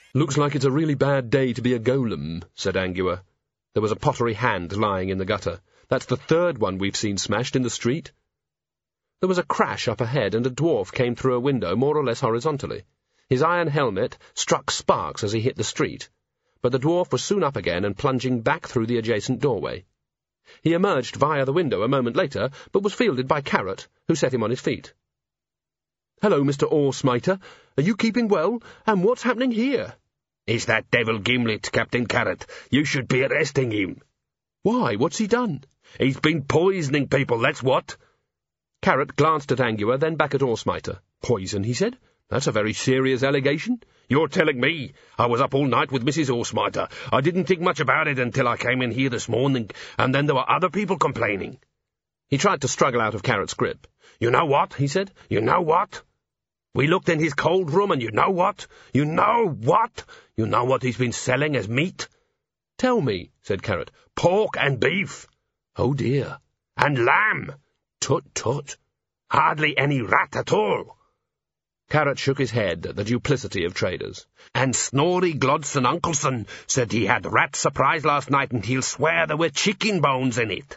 "Looks like it's a really bad day to be a golem," said Angua. There was a pottery hand lying in the gutter. "That's the third one we've seen smashed in the street." There was a crash up ahead, and a dwarf came through a window more or less horizontally. His iron helmet struck sparks as he hit the street, but the dwarf was soon up again and plunging back through the adjacent doorway. He emerged via the window a moment later, but was fielded by Carrot, who set him on his feet. "Hello, Mr. Ore-Smiter. Are you keeping well? And what's happening here?" "It's that devil Gimlet, Captain Carrot. You should be arresting him." "Why? What's he done?" "He's been poisoning people, that's what." Carrot glanced at Angua, then back at Ore-Smiter. "Poison," he said. "That's a very serious allegation." "You're telling me. I was up all night with Mrs. Ore-Smiter. I didn't think much about it until I came in here this morning, and then there were other people complaining." He tried to struggle out of Carrot's grip. "You know what?" he said. "You know what? We looked in his cold room, and you know what? You know what? You know what he's been selling as meat?" "Tell me," said Carrot. "Pork and beef." "Oh, dear." "And lamb." "Tut, tut." "Hardly any rat at all." Carrot shook his head at the duplicity of traders. "And Snorri Glodson Uncleson said he had rat surprise last night, and he'll swear there were chicken bones in it."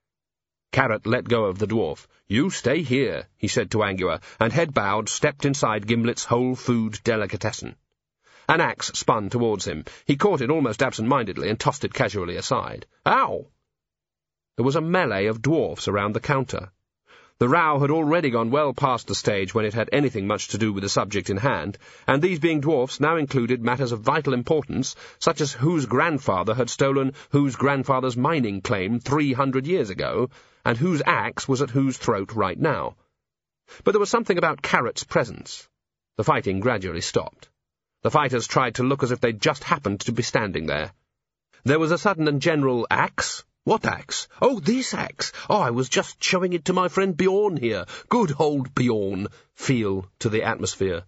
Carrot let go of the dwarf. "You stay here," he said to Angua, and, head bowed, stepped inside Gimlet's whole-food delicatessen. An axe spun towards him. He caught it almost absent-mindedly and tossed it casually aside. "Ow!" There was a melee of dwarfs around the counter. The row had already gone well past the stage when it had anything much to do with the subject in hand, and these being dwarfs now included matters of vital importance, such as whose grandfather had stolen whose grandfather's mining claim 300 years ago, and whose axe was at whose throat right now. But there was something about Carrot's presence. The fighting gradually stopped. The fighters tried to look as if they'd just happened to be standing there. There was a sudden and general "Axe? What axe? Oh, this axe! Oh, I was just showing it to my friend Bjorn here. Good old Bjorn!" feel to the atmosphere.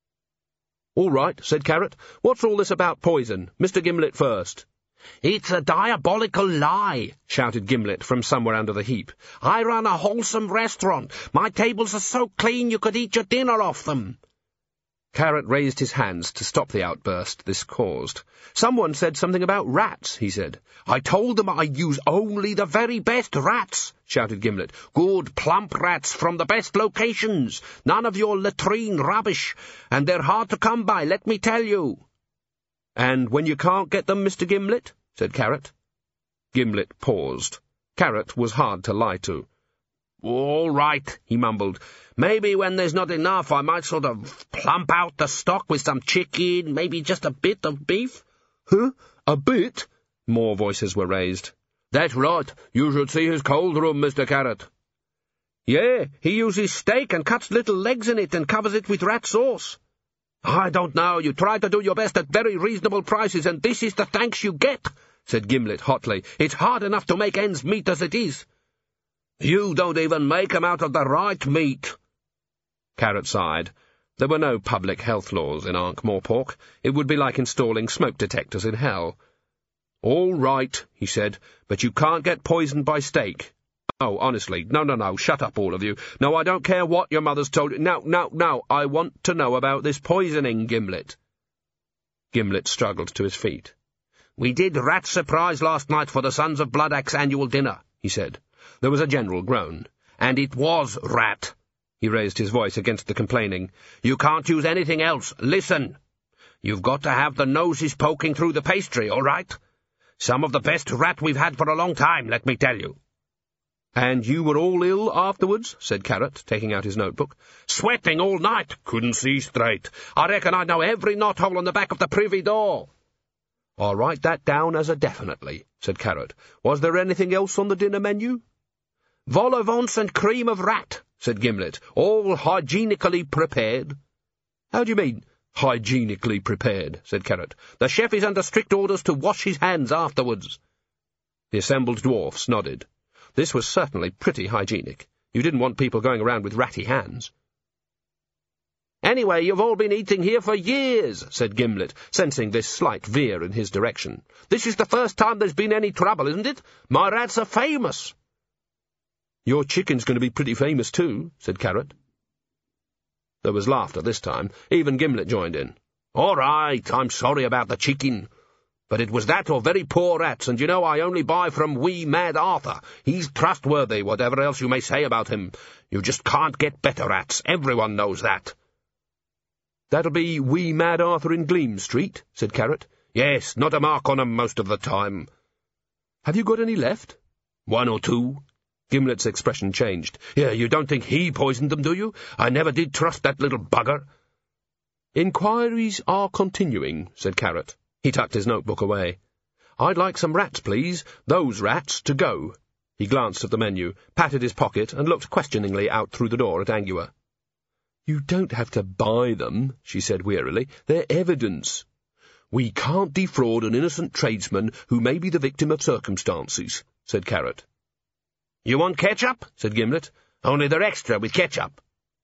"All right," said Carrot. "What's all this about poison? Mr. Gimlet first." "It's a diabolical lie," shouted Gimlet from somewhere under the heap. "I run a wholesome restaurant. My tables are so clean you could eat your dinner off them." Carrot raised his hands to stop the outburst this caused. "Someone said something about rats," he said. "I told them I use only the very best rats," shouted Gimlet. "Good, plump rats from the best locations. None of your latrine rubbish. And they're hard to come by, let me tell you." "And when you can't get them, Mr. Gimlet?" said Carrot. Gimlet paused. Carrot was hard to lie to. "All right," he mumbled. "Maybe when there's not enough, I might sort of plump out the stock with some chicken, maybe just a bit of beef." "Huh? A bit?" More voices were raised. "That's right. You should see his cold room, Mr. Carrot." "Yeah, he uses steak and cuts little legs in it and covers it with rat sauce." "I don't know. You try to do your best at very reasonable prices, and this is the thanks you get," said Gimlet hotly. "It's hard enough to make ends meet as it is." "You don't even make 'em out of the right meat." Carrot sighed. There were no public health laws in Ankh-Morpork. It would be like installing smoke detectors in hell. "All right," he said, "but you can't get poisoned by steak." "Oh, honestly, no, shut up, all of you. No, I don't care what your mother's told you. No, I want to know about this poisoning, Gimlet." Gimlet struggled to his feet. "We did rat surprise last night for the Sons of Bloodaxe annual dinner," he said. There was a general groan. "And it was rat." He raised his voice against the complaining. "You can't use anything else. Listen. You've got to have the noses poking through the pastry, all right? Some of the best rat we've had for a long time, let me tell you." "And you were all ill afterwards?" said Carrot, taking out his notebook. "Sweating all night. Couldn't see straight. I reckon I know every knothole on the back of the privy door." "I'll write that down as a definitely," said Carrot. "Was there anything else on the dinner menu?" "Vol au vents and cream of rat," said Gimlet, "all hygienically prepared." "How do you mean, hygienically prepared?" said Carrot. "The chef is under strict orders to wash his hands afterwards." The assembled dwarfs nodded. This was certainly pretty hygienic. You didn't want people going around with ratty hands. "Anyway, you've all been eating here for years," said Gimlet, sensing this slight veer in his direction. "This is the first time there's been any trouble, isn't it? My rats are famous." "Your chicken's going to be pretty famous too," said Carrot. There was laughter this time. Even Gimlet joined in. All right, I'm sorry about the chicken. But it was that or very poor rats, and you know I only buy from wee Mad Arthur. He's trustworthy, whatever else you may say about him. You just can't get better rats. Everyone knows that. That'll be wee Mad Arthur in Gleam Street, said Carrot. Yes, not a mark on 'em most of the time. Have you got any left? One or two. Gimlet's expression changed. Yeah, you don't think he poisoned them, do you? I never did trust that little bugger. Inquiries are continuing, said Carrot. He tucked his notebook away. I'd like some rats, please. Those rats, to go. He glanced at the menu, patted his pocket, and looked questioningly out through the door at Angua. You don't have to buy them, she said wearily. They're evidence. We can't defraud an innocent tradesman who may be the victim of circumstances, said Carrot. You want ketchup? Said Gimlet. Only they're extra with ketchup.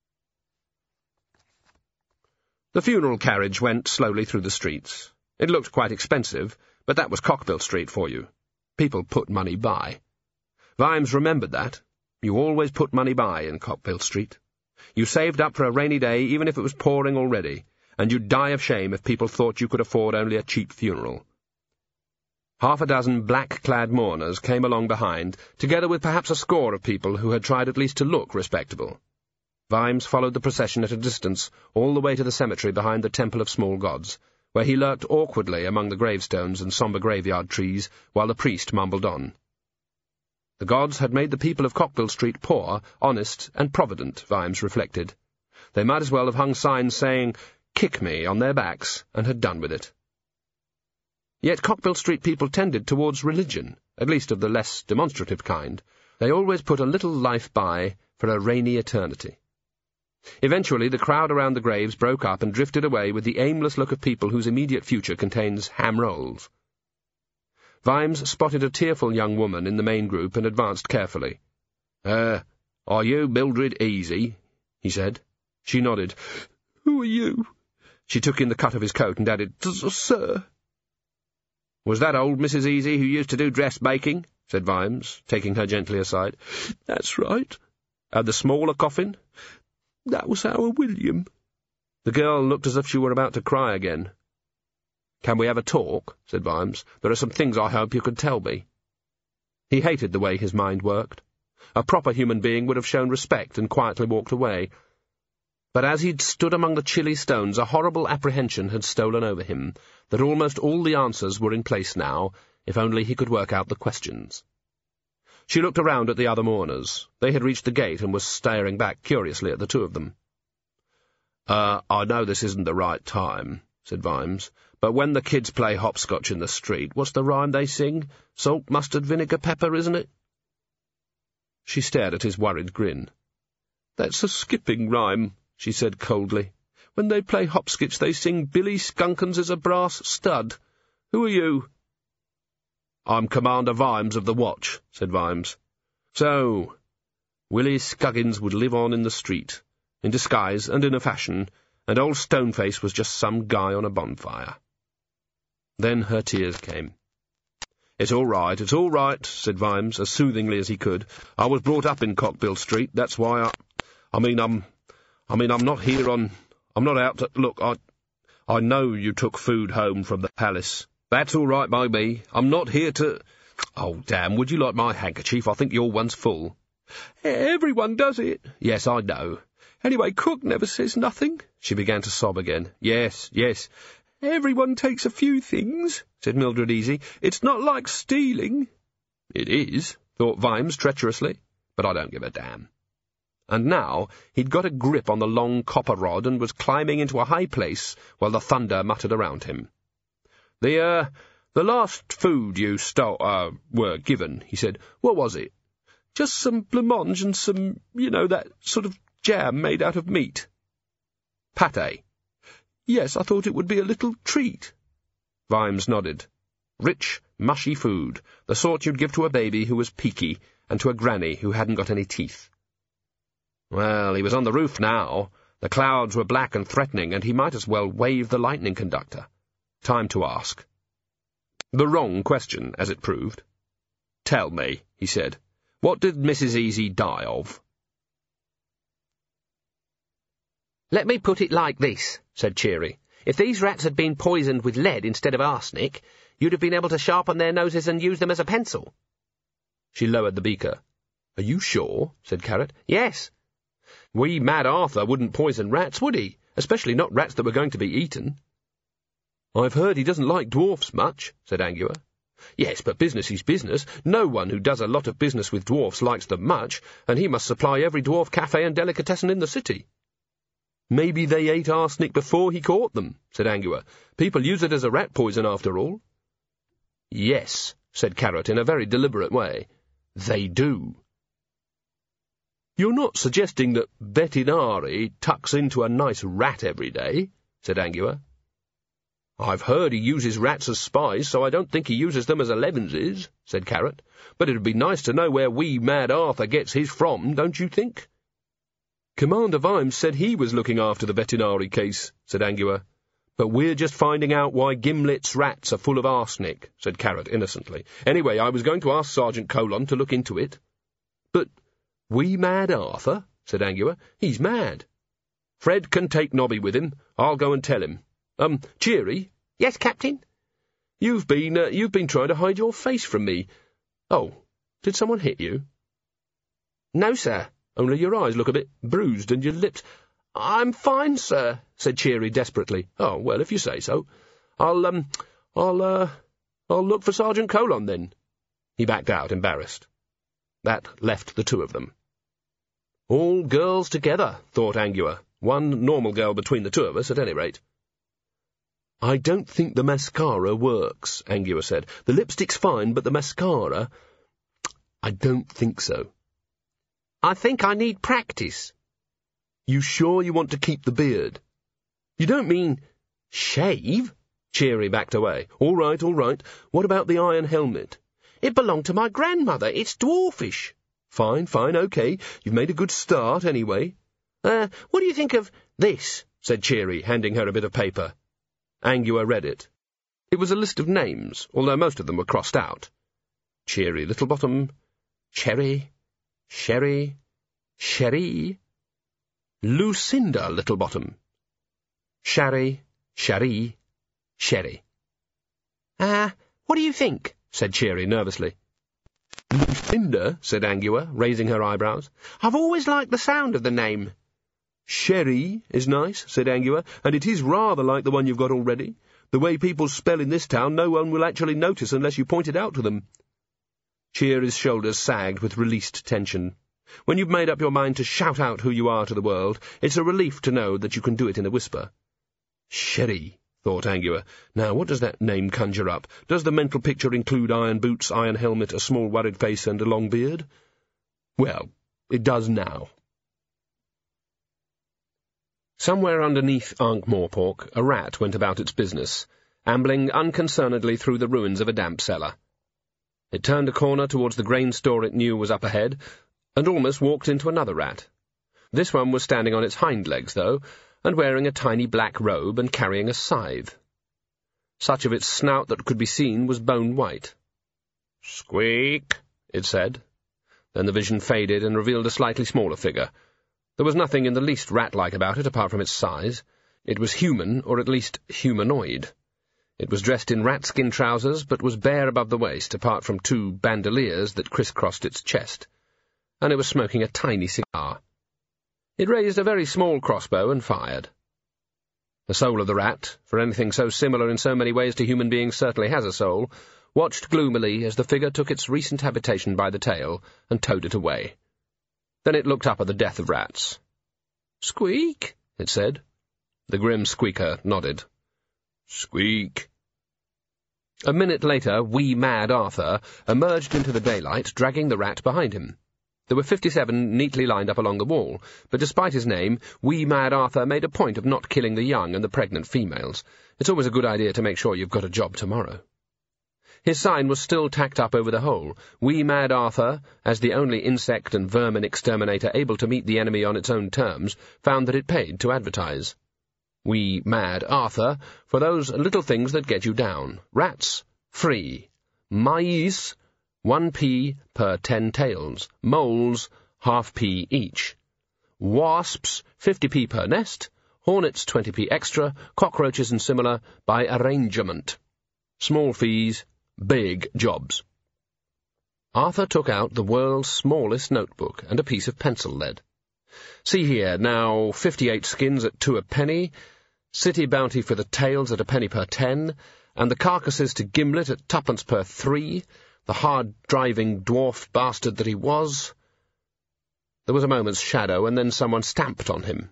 The funeral carriage went slowly through the streets. It looked quite expensive, but that was Cockbill Street for you. People put money by. Vimes remembered that. You always put money by in Cockbill Street. You saved up for a rainy day, even if it was pouring already, and you'd die of shame if people thought you could afford only a cheap funeral. Half a dozen black-clad mourners came along behind, together with perhaps a score of people who had tried at least to look respectable. Vimes followed the procession at a distance, all the way to the cemetery behind the Temple of Small Gods, where he lurked awkwardly among the gravestones and sombre graveyard trees, while the priest mumbled on. The gods had made the people of Cockbill Street poor, honest, and provident, Vimes reflected. They might as well have hung signs saying, "Kick me," on their backs, and had done with it. Yet Cockbill Street people tended towards religion, at least of the less demonstrative kind. They always put a little life by for a rainy eternity. Eventually the crowd around the graves broke up and drifted away with the aimless look of people whose immediate future contains ham rolls. Vimes spotted a tearful young woman in the main group and advanced carefully. Are you Mildred Easy?" he said. She nodded. "Who are you?" She took in the cut of his coat and added, "Sir." "Was that old Mrs. Easy who used to do dressmaking?" said Vimes, taking her gently aside. "That's right." "And the smaller coffin?" "That was our William." The girl looked as if she were about to cry again. "Can we have a talk?" said Vimes. "There are some things I hope you could tell me." He hated the way his mind worked. A proper human being would have shown respect and quietly walked away. But as he'd stood among the chilly stones, a horrible apprehension had stolen over him, that almost all the answers were in place now, if only he could work out the questions. She looked around at the other mourners. They had reached the gate and were staring back curiously at the two of them. I know this isn't the right time," said Vimes, "but when the kids play hopscotch in the street, what's the rhyme they sing? Salt, mustard, vinegar, pepper, isn't it?" She stared at his worried grin. "That's a skipping rhyme," she said coldly. "When they play hopscotch they sing Billy Skunkins is a brass stud. Who are you?" "I'm Commander Vimes of the Watch," said Vimes. So, Willie Scuggins would live on in the street, in disguise and in a fashion, and old Stoneface was just some guy on a bonfire. Then her tears came. It's all right, said Vimes, as soothingly as he could. "I was brought up in Cockbill Street, that's why I'm not here on... I'm not out to... Look, I know you took food home from the palace. That's all right by me. I'm not here to... Oh, damn, would you like my handkerchief? I think your one's full." "Everyone does it." "Yes, I know." "Anyway, Cook never says nothing." She began to sob again. Yes. "Everyone takes a few things," said Mildred Easy. "It's not like stealing." "It is," thought Vimes treacherously, "but I don't give a damn." And now he'd got a grip on the long copper rod and was climbing into a high place while the thunder muttered around him. The last food you were given," he said, "what was it?" "Just some blancmange and some, that sort of jam made out of meat." "Pâté?" "Yes, I thought it would be a little treat." Vimes nodded. Rich, mushy food, the sort you'd give to a baby who was peaky and to a granny who hadn't got any teeth. Well, he was on the roof now. The clouds were black and threatening, and he might as well wave the lightning conductor. Time to ask. The wrong question, as it proved. "Tell me," he said, "what did Mrs. Easy die of?" "Let me put it like this," said Cheery. If these rats had been poisoned with lead instead of arsenic, you'd have been able to sharpen their noses and use them as a pencil. She lowered the beaker. "Are you sure?" said Carrot. "Yes." "Wee Mad Arthur wouldn't poison rats, would he? Especially not rats that were going to be eaten." "I've heard he doesn't like dwarfs much," said Angua. "Yes, but business is business. No one who does a lot of business with dwarfs likes them much, and he must supply every dwarf cafe and delicatessen in the city." "Maybe they ate arsenic before he caught them," said Angua. "People use it as a rat poison, after all." "Yes," said Carrot in a very deliberate way. "They do." "You're not suggesting that Vetinari tucks into a nice rat every day?" said Angua. "I've heard he uses rats as spies, so I don't think he uses them as Elevenses," said Carrot. "But it'd be nice to know where Wee Mad Arthur gets his from, don't you think?" "Commander Vimes said he was looking after the Vetinari case," said Angua. "But we're just finding out why Gimlet's rats are full of arsenic," said Carrot innocently. "Anyway, I was going to ask Sergeant Colon to look into it." "But Wee Mad Arthur?" said Angua. "He's mad." "Fred can take Nobby with him. I'll go and tell him. Cheery?" "Yes, Captain?" You've been trying to hide your face from me. Oh, did someone hit you?" "No, sir. Only your eyes look a bit bruised and your lips—" "I'm fine, sir," said Cheery desperately. "Oh, well, if you say so. I'll look for Sergeant Colon, then." He backed out, embarrassed. That left the two of them. All girls together, thought Angua. One normal girl between the two of us, at any rate. "I don't think the mascara works," Angua said. "The lipstick's fine, but the mascara... I don't think so." "I think I need practice." "You sure you want to keep the beard?" "You don't mean shave?" Cheery backed away. All right. What about the iron helmet?" "It belonged to my grandmother. It's dwarfish." Fine, OK. You've made a good start, anyway." What do you think of this?" said Cheery, handing her a bit of paper. Angua read it. It was a list of names, although most of them were crossed out. Cheery Littlebottom, Cherry, Sherry, Sherry, Lucinda Littlebottom, Sharry, Sherry. What do you think?" said Cheery nervously. "Lucinda," said Angua, raising her eyebrows. "I've always liked the sound of the name." "Sherry is nice," said Angua, "and it is rather like the one you've got already. The way people spell in this town, no one will actually notice unless you point it out to them." Cheery's shoulders sagged with released tension. When you've made up your mind to shout out who you are to the world, it's a relief to know that you can do it in a whisper. Sherry, thought Angua. Now, what does that name conjure up? Does the mental picture include iron boots, iron helmet, a small worried face, and a long beard? Well, it does now. Somewhere underneath Ankh-Morpork, a rat went about its business, ambling unconcernedly through the ruins of a damp cellar. It turned a corner towards the grain store it knew was up ahead, and almost walked into another rat. This one was standing on its hind legs, though, and wearing a tiny black robe and carrying a scythe. Such of its snout that could be seen was bone-white. "Squeak," it said. Then the vision faded and revealed a slightly smaller figure. There was nothing in the least rat-like about it, apart from its size. It was human, or at least humanoid. It was dressed in rat-skin trousers, but was bare above the waist, apart from 2 bandoliers that crisscrossed its chest, and it was smoking a tiny cigar. It raised a very small crossbow and fired. The soul of the rat, for anything so similar in so many ways to human beings certainly has a soul, watched gloomily as the figure took its recent habitation by the tail and towed it away. Then it looked up at the death of rats. "Squeak," it said. The grim squeaker nodded. "Squeak." A minute later, Wee Mad Arthur emerged into the daylight, dragging the rat behind him. There were 57 neatly lined up along the wall, but despite his name, Wee Mad Arthur made a point of not killing the young and the pregnant females. It's always a good idea to make sure you've got a job tomorrow. His sign was still tacked up over the hole. Wee Mad Arthur, as the only insect and vermin exterminator able to meet the enemy on its own terms, found that it paid to advertise. Wee Mad Arthur, for those little things that get you down. Rats, free. Mice, 1p per 10 tails. Moles, ½ p each. Wasps, 50p per nest. Hornets 20p extra, cockroaches and similar by arrangement. Small fees, big jobs. Arthur took out the world's smallest notebook and a piece of pencil lead. See here, now 58 skins at 2 a penny, city bounty for the tails at a penny per 10, and the carcasses to Gimlet at 2pence per 3, the hard-driving dwarf bastard that he was. There was a moment's shadow, and then someone stamped on him.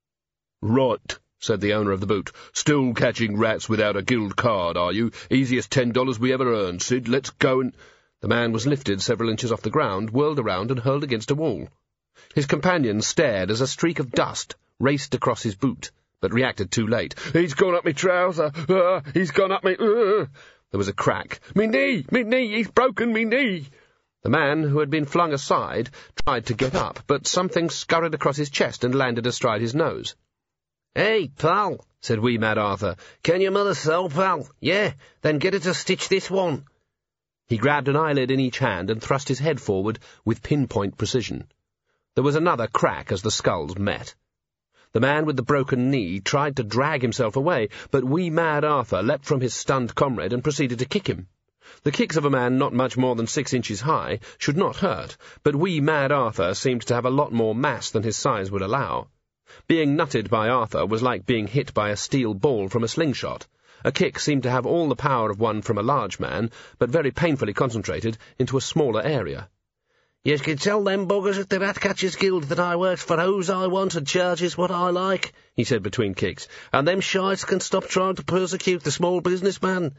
"Right," said the owner of the boot. "Still catching rats without a guild card, are you? Easiest $10 we ever earned, Sid. Let's go and—" The man was lifted several inches off the ground, whirled around, and hurled against a wall. His companion stared as a streak of dust raced across his boot, but reacted too late. "He's gone up me trouser! He's gone up me— There was a crack. "Me knee! Me knee! He's broken me knee!" The man, who had been flung aside, tried to get up, but something scurried across his chest and landed astride his nose. "Hey, pal," said wee Mad Arthur. "Can your mother sew, pal? Yeah, then get her to stitch this one." He grabbed an eyelid in each hand and thrust his head forward with pinpoint precision. There was another crack as the skulls met. The man with the broken knee tried to drag himself away, but wee Mad Arthur leapt from his stunned comrade and proceeded to kick him. The kicks of a man not much more than 6 inches high should not hurt, but wee Mad Arthur seemed to have a lot more mass than his size would allow. Being nutted by Arthur was like being hit by a steel ball from a slingshot. A kick seemed to have all the power of one from a large man, but very painfully concentrated into a smaller area. "You can tell them buggers at the Ratcatchers Guild that I works for whose I want and charges what I like," he said between kicks, "and them shites can stop trying to persecute the small businessman."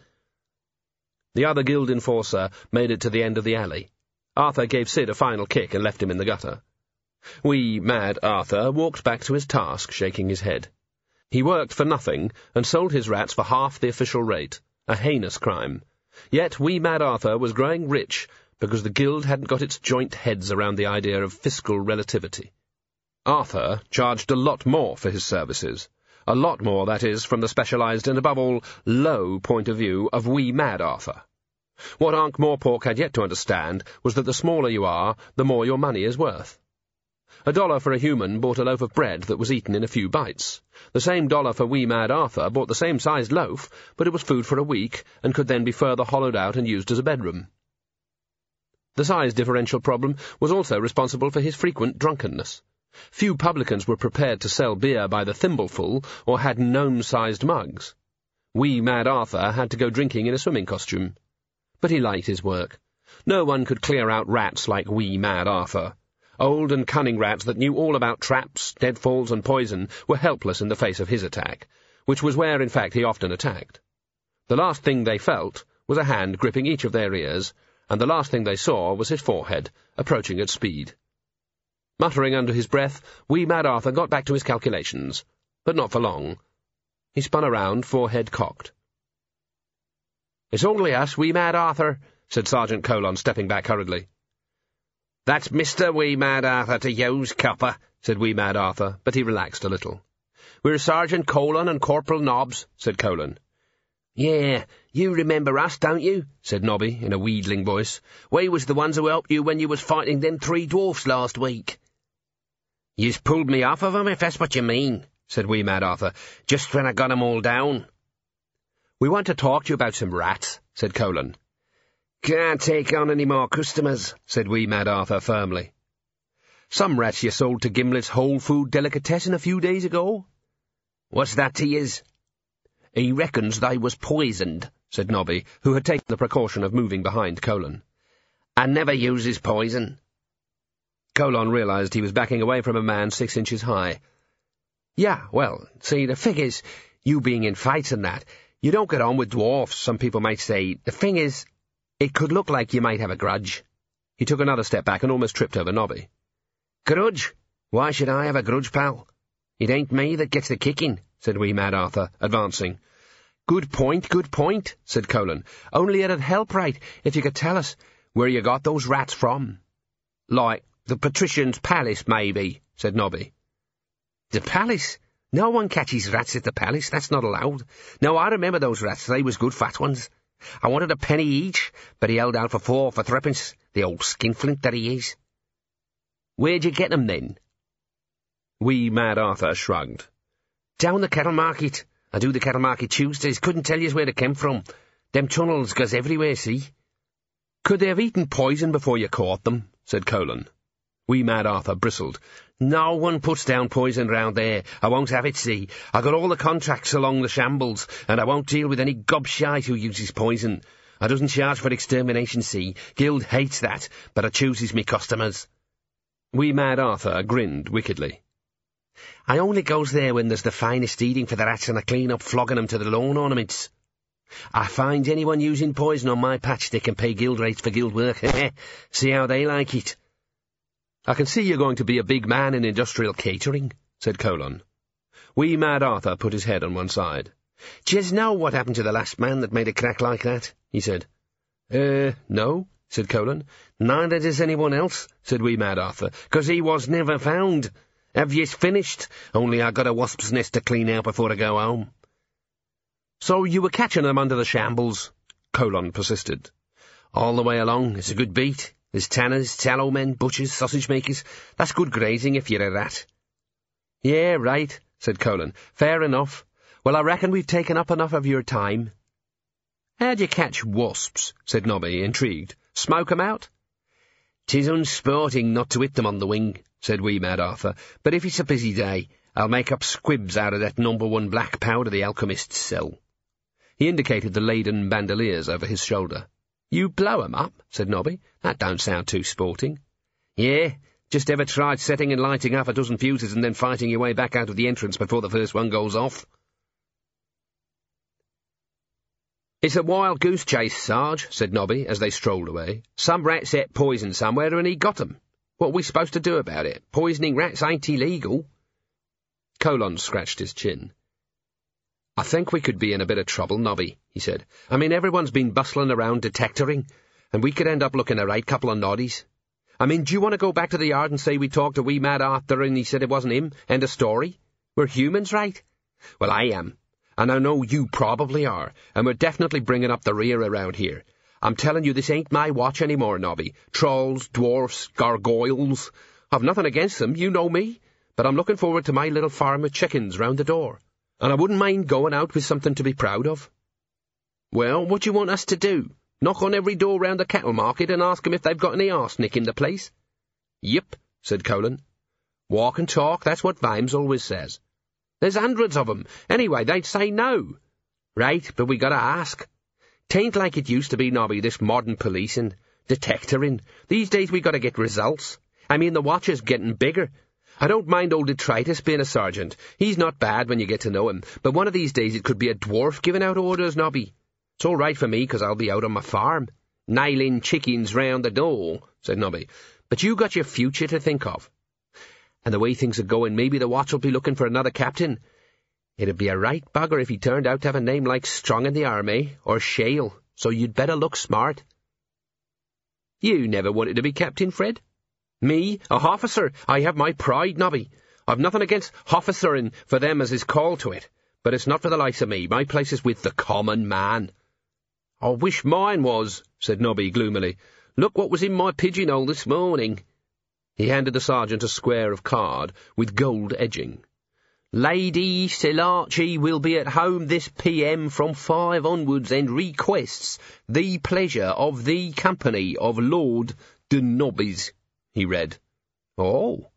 The other guild enforcer made it to the end of the alley. Arthur gave Sid a final kick and left him in the gutter. Wee Mad Arthur walked back to his task, shaking his head. He worked for nothing, and sold his rats for half the official rate, a heinous crime. Yet wee Mad Arthur was growing rich, because the guild hadn't got its joint heads around the idea of fiscal relativity. Arthur charged a lot more for his services. A lot more, that is, from the specialised and, above all, low point of view of wee Mad Arthur. What Ankh-Morpork had yet to understand was that the smaller you are, the more your money is worth. $1 for a human bought a loaf of bread that was eaten in a few bites. The same dollar for wee Mad Arthur bought the same sized loaf, but it was food for a week, and could then be further hollowed out and used as a bedroom. The size differential problem was also responsible for his frequent drunkenness. Few publicans were prepared to sell beer by the thimbleful, or had gnome-sized mugs. Wee Mad Arthur had to go drinking in a swimming costume. But he liked his work. No one could clear out rats like wee Mad Arthur. Old and cunning rats that knew all about traps, deadfalls, and poison were helpless in the face of his attack, which was where, in fact, he often attacked. The last thing they felt was a hand gripping each of their ears, and the last thing they saw was his forehead, approaching at speed. Muttering under his breath, wee Mad Arthur got back to his calculations, but not for long. He spun around, forehead cocked. "It's only us, wee Mad Arthur," said Sergeant Colon, stepping back hurriedly. "That's Mr. wee Mad Arthur to use, copper," said wee Mad Arthur, but he relaxed a little. "We're Sergeant Colon and Corporal Nobbs," said Colon. "Yeah, you remember us, don't you?" said Nobby, in a wheedling voice. "We was the ones who helped you when you was fighting them 3 dwarfs last week." "Yous pulled me off of 'em, if that's what you mean," said wee Mad Arthur, "just when I got 'em all down." "We want to talk to you about some rats," said Colon. "Can't take on any more customers," said wee Mad Arthur firmly. "Some rats you sold to Gimlet's whole food delicatessen a few days ago." "What's that to yez?" "He reckons they was poisoned," said Nobby, who had taken the precaution of moving behind Colon. "I never uses poison." Colon realised he was backing away from a man 6 inches high. "Yeah, well, see, the thing is, you being in fights and that, you don't get on with dwarfs, some people might say. The thing is, it could look like you might have a grudge." He took another step back and almost tripped over Nobby. "Grudge? Why should I have a grudge, pal? It ain't me that gets the kicking," said wee Mad Arthur, advancing. Good point, said Colon. "Only it'd help right if you could tell us where you got those rats from." "Like the Patrician's Palace, maybe," said Nobby. "The Palace? No one catches rats at the Palace, that's not allowed. No, I remember those rats, they was good fat ones. I wanted a penny each, but he held out for 4 for 3pence, the old skinflint that he is." "Where'd you get them, then?" Wee Mad Arthur shrugged. Down the cattle market. I do the cattle market Tuesdays. Couldn't tell you where they came from. Them tunnels goes everywhere, see? Could they have eaten poison before you caught them? Said Colin. Wee Mad Arthur bristled. No one puts down poison round there. I won't have it, see? I got all the contracts along the shambles, and I won't deal with any gobshite who uses poison. I doesn't charge for extermination, see? Guild hates that, but I chooses me customers. Wee Mad Arthur grinned wickedly. I only goes there when there's the finest eating for the rats and I clean up flogging 'em to the lawn ornaments. I find anyone using poison on my patch they can pay guild rates for guild work. See how they like it. I can see you're going to be a big man in industrial catering, said Colin. Wee Mad Arthur put his head on one side. D'yez know what happened to the last man that made a crack like that? He said. No, said Colin. Neither does anyone else, said Wee Mad Arthur, 'cause he was never found. Have yez finished? Only I got a wasp's nest to clean out before I go home. So you were catching them under the shambles? Colin persisted. All the way along. It's a good beat. There's tanners, tallow men, butchers, sausage makers. That's good grazing if you're a rat. Yeah, right, said Colin. Fair enough. Well, I reckon we've taken up enough of your time. How'd you catch wasps? Said Nobby, intrigued. Smoke 'em out? 'Tis unsporting not to hit them on the wing, said Wee Mad Arthur, but if it's a busy day, I'll make up squibs out of that #1 black powder the alchemists sell. He indicated the laden bandoliers over his shoulder. You blow 'em up, said Nobby. That don't sound too sporting. Yeah, just ever tried setting and lighting half a dozen fuses and then fighting your way back out of the entrance before the first one goes off? It's a wild goose chase, Sarge, said Nobby, as they strolled away. Some rat set poison somewhere and he got 'em. What are we supposed to do about it? Poisoning rats ain't illegal. Colin scratched his chin. I think we could be in a bit of trouble, Nobby, he said. I mean, everyone's been bustling around detectoring, and we could end up looking a right couple of noddies. I mean, do you want to go back to the yard and say we talked to Wee Mad Arthur and he said it wasn't him? End of story? We're humans, right? Well, I am. And I know you probably are, and we're definitely bringing up the rear around here. I'm telling you, this ain't my watch anymore, Nobby. Trolls, dwarfs, gargoyles. I've nothing against them, you know me, but I'm looking forward to my little farm of chickens round the door. And I wouldn't mind going out with something to be proud of. Well, what do you want us to do? Knock on every door round the cattle market and ask 'em if they've got any arsenic in the place? Yep, said Colin. Walk and talk, that's what Vimes always says. There's hundreds of 'em. Anyway, they'd say no. Right, but we gotta ask. 'Tain't like it used to be, Nobby, this modern policing, detectoring. These days we gotta get results. I mean, the watch is getting bigger. I don't mind old Detritus being a sergeant. He's not bad when you get to know him, but one of these days it could be a dwarf giving out orders, Nobby. It's all right for me, 'cause I'll be out on my farm. Nailing chickens round the door, said Nobby. But you got your future to think of. And the way things are going, maybe the watch will be looking for another captain. It'd be a right bugger if he turned out to have a name like Strong in the Army, or Shale, so you'd better look smart. You never wanted to be captain, Fred? Me, a hofficer, I have my pride, Nobby. I've nothing against hofficering for them as is called to it, but it's not for the likes of me. My place is with the common man. I wish mine was, said Nobby gloomily. Look what was in my pigeonhole this morning. He handed the sergeant a square of card with gold edging. Lady Stilarchi will be at home this PM from 5 onwards and requests the pleasure of the company of Lord de Nobbies. He read. Oh.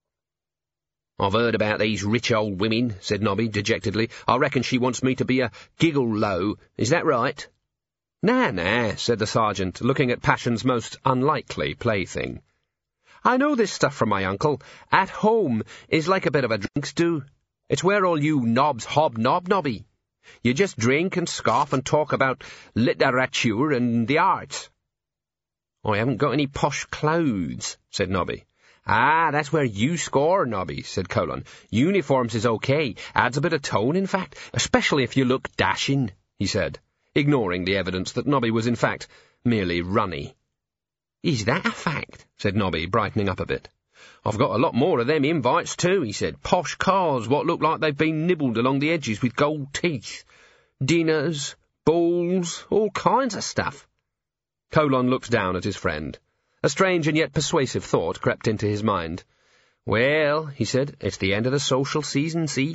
I've heard about these rich old women, said Nobby dejectedly. I reckon she wants me to be a giggle-low. Is that right? Nah, said the sergeant, looking at Passion's most unlikely plaything. I know this stuff from my uncle. At home is like a bit of a drink-stew. It's where all you knobs hobnob, Nobby. You just drink and scoff and talk about literature and the arts. I haven't got any posh clothes, said Nobby. Ah, that's where you score, Nobby, said Colin. Uniforms is okay. Adds a bit of tone, in fact, especially if you look dashing, he said, ignoring the evidence that Nobby was, in fact, merely runny. Is that a fact? Said Nobby, brightening up a bit. I've got a lot more of them invites, too, he said. Posh cars, what look like they've been nibbled along the edges with gold teeth. Dinners, balls, all kinds of stuff. Colin looked down at his friend. A strange and yet persuasive thought crept into his mind. Well, he said, it's the end of the social season, see?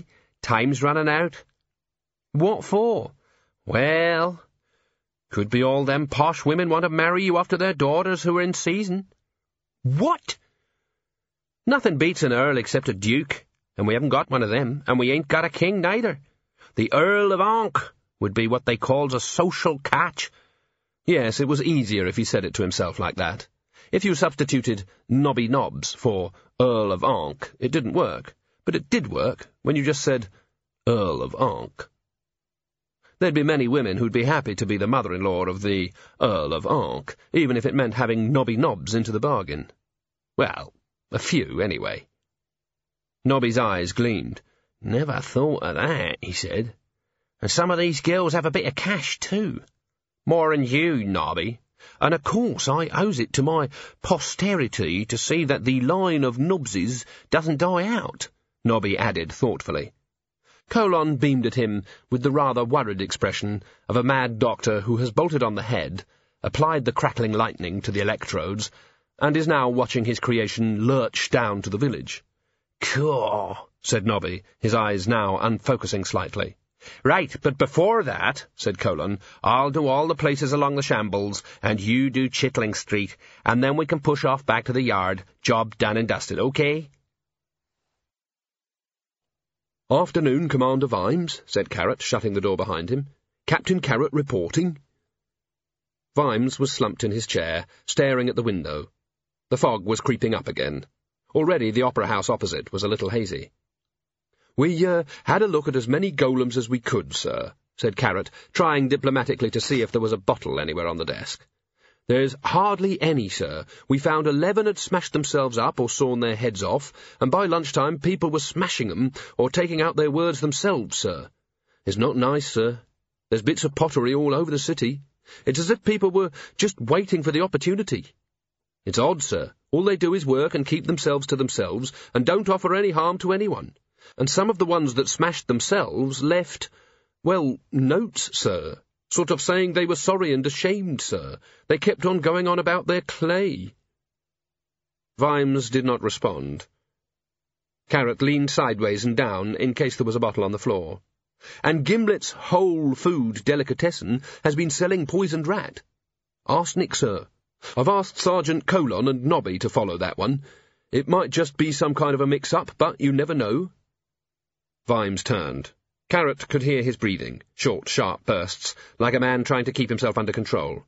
Time's running out. What for? Well, could be all them posh women want to marry you after their daughters who are in season. What? Nothing beats an earl except a duke, and we haven't got one of them, and we ain't got a king neither. The Earl of Ankh would be what they calls a social catch. Yes, it was easier if he said it to himself like that. If you substituted Nobby Nobbs for Earl of Ankh, it didn't work. But it did work when you just said Earl of Ankh. There'd be many women who'd be happy to be the mother-in-law of the Earl of Ankh, even if it meant having Nobby Nobbs into the bargain. Well, a few, anyway. Nobby's eyes gleamed. Never thought of that, he said. And some of these girls have a bit of cash, too. More'n you, Nobby. And of course I owes it to my posterity to see that the line of Nobbses doesn't die out, Nobby added thoughtfully. Colon beamed at him with the rather worried expression of a mad doctor who has bolted on the head, applied the crackling lightning to the electrodes, and is now watching his creation lurch down to the village. "Caw," said Nobby, his eyes now unfocusing slightly. "Right, but before that," said Colon, "I'll do all the places along the shambles, and you do Chitling Street, and then we can push off back to the yard, job done and dusted, okay?" "Afternoon, Commander Vimes," said Carrot, shutting the door behind him. "Captain Carrot reporting." Vimes was slumped in his chair, staring at the window. The fog was creeping up again. Already the opera house opposite was a little hazy. "We had a look at as many golems as we could, sir," said Carrot, trying diplomatically to see if there was a bottle anywhere on the desk. "There's hardly any, sir. We found 11 had smashed themselves up or sawn their heads off, and by lunchtime people were smashing 'em or taking out their words themselves, sir. It's not nice, sir. There's bits of pottery all over the city. It's as if people were just waiting for the opportunity. It's odd, sir. All they do is work and keep themselves to themselves, and don't offer any harm to anyone. And some of the ones that smashed themselves left, well, notes, sir, sort of saying they were sorry and ashamed, sir. They kept on going on about their clay." Vimes did not respond. Carrot leaned sideways and down in case there was a bottle on the floor. "And Gimlet's whole food delicatessen has been selling poisoned rat. Arsenic, sir. I've asked Sergeant Colon and Nobby to follow that one. It might just be some kind of a mix-up, but you never know." Vimes turned. Carrot could hear his breathing, short, sharp bursts, like a man trying to keep himself under control.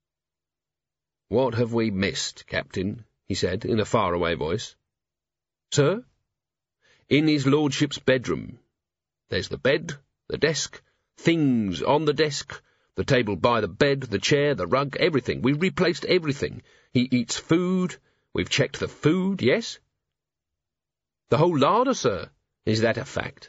"What have we missed, Captain?" he said, in a far-away voice. "Sir?" "In his lordship's bedroom. There's the bed, the desk, things on the desk, the table by the bed, the chair, the rug, everything. We've replaced everything. He eats food. We've checked the food, yes?" "The whole larder, sir." "Is that a fact?"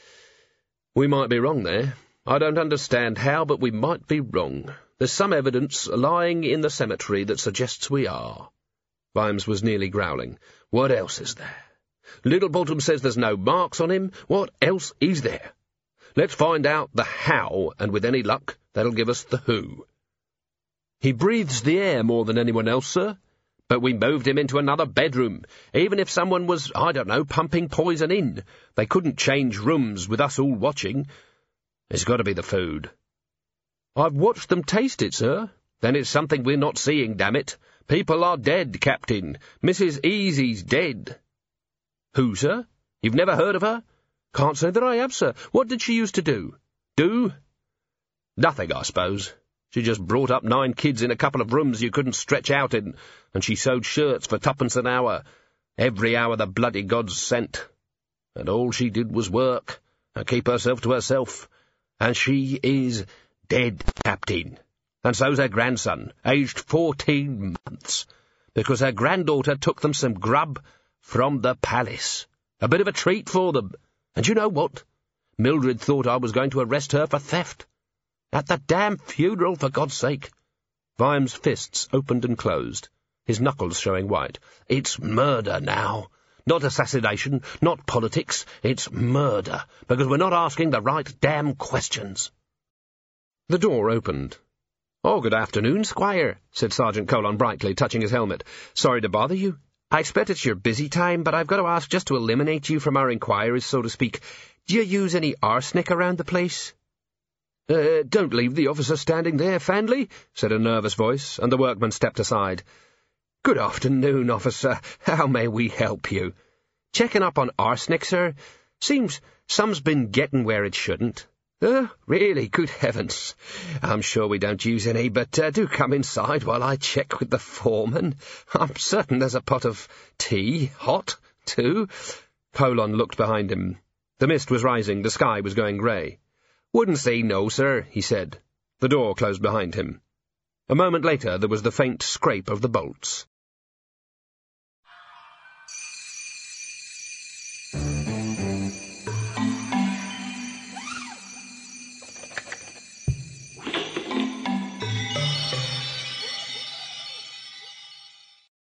"We might be wrong there. I don't understand how, but we might be wrong. There's some evidence lying in the cemetery that suggests we are." Vimes was nearly growling. "What else is there? Littlebottom says there's no marks on him. What else is there? Let's find out the how, and with any luck, that'll give us the who." "He breathes the air more than anyone else, sir." "But we moved him into another bedroom. Even if someone was, I don't know, pumping poison in, they couldn't change rooms with us all watching. It's got to be the food." "I've watched them taste it, sir." "Then it's something we're not seeing, damn it. People are dead, Captain. Mrs. Easy's dead." "Who, sir? You've never heard of her?" "Can't say that I have, sir. What did she used to do?" "Do? Nothing, I suppose. She just brought up 9 kids in a couple of rooms you couldn't stretch out in, and she sewed shirts for 2pence an hour, every hour the bloody gods sent. And all she did was work, and keep herself to herself. And she is dead, Captain. And so's her grandson, aged 14 months, because her granddaughter took them some grub from the palace. A bit of a treat for them. And you know what? Mildred thought I was going to arrest her for theft. At the damn funeral, for God's sake." Vimes' fists opened and closed, his knuckles showing white. "It's murder now. Not assassination, not politics. It's murder, because we're not asking the right damn questions." The door opened. "Oh, good afternoon, Squire," said Sergeant Colon brightly, touching his helmet. "Sorry to bother you. I expect it's your busy time, but I've got to ask just to eliminate you from our inquiries, so to speak. Do you use any arsenic around the place?" Don't leave the officer standing there, Fandley," said a nervous voice, and the workman stepped aside. "Good afternoon, officer. How may we help you?" "Checking up on arsenic, sir. Seems some's been getting where it shouldn't." Really? Good heavens. I'm sure we don't use any, but do come inside while I check with the foreman. I'm certain there's a pot of tea, hot, too." Colon looked behind him. The mist was rising, the sky was going grey. "Wouldn't say no, sir," he said. The door closed behind him. A moment later there was the faint scrape of the bolts.